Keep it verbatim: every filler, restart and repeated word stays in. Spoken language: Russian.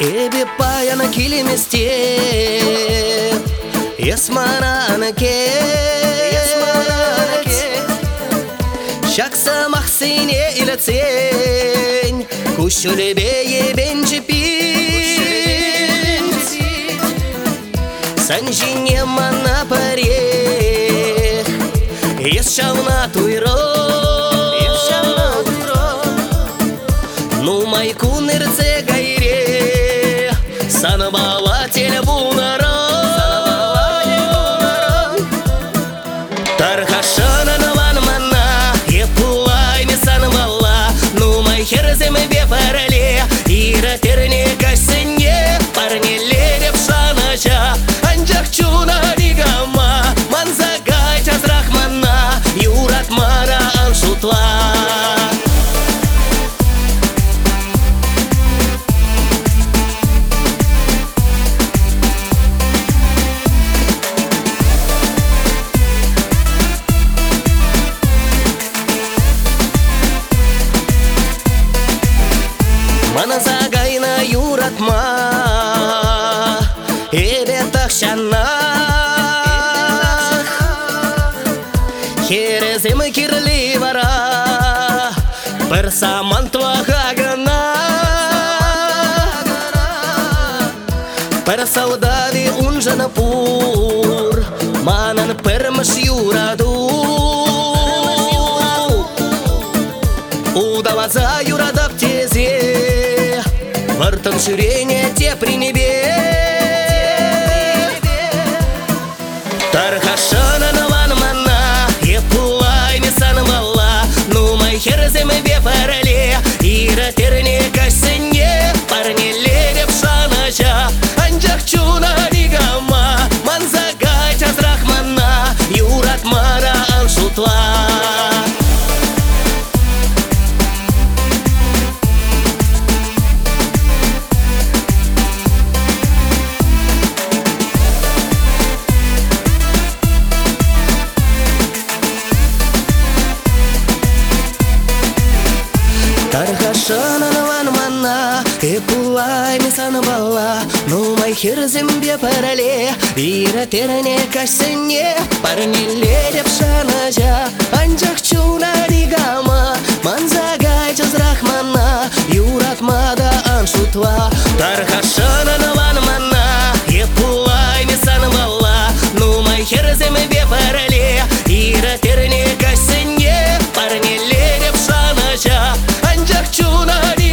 Эбе паяна килиместе Есмананаке Шакса махсине илацень Кушулебе ебен жипить Санжине мана парех Есшална туйро Ну майку нырце гайре Санабала телебунара Тархашана наван мана Епулай не санабала Ну май херземе бе парале Ира терне кашсенье Парне лереп шанажа Анжак чуна ригама Манзагай чазрахмана Юрат мара аншутла Маназагайна юратма Эбе тахшана Хереземы кирли вара Персаман твахагана Персаудади унжанапур Манан пермаш юраду Удаваза юрадап тезе Вартан ширене те при небе Тархашана наван мана Епулай не санвала Ну май херземе бе парале Ира терне кашсенье Парне лереп шанажа Анжак чуна ригама Манзагай чазрахмана Юрат мара аншутла Тархашана наван мана Эпулай не санабала Ну май херзем бе парале Ира терне кашсенье Парне лереп шанажа Анжак чуна ригама Манзагай чазрахмана Юрат мада аншутла Тархашана наван мана Эпулай не санабала Ну май херзем бе парале Ира терне кашсенье Парне лереп шанажа Анжак чуна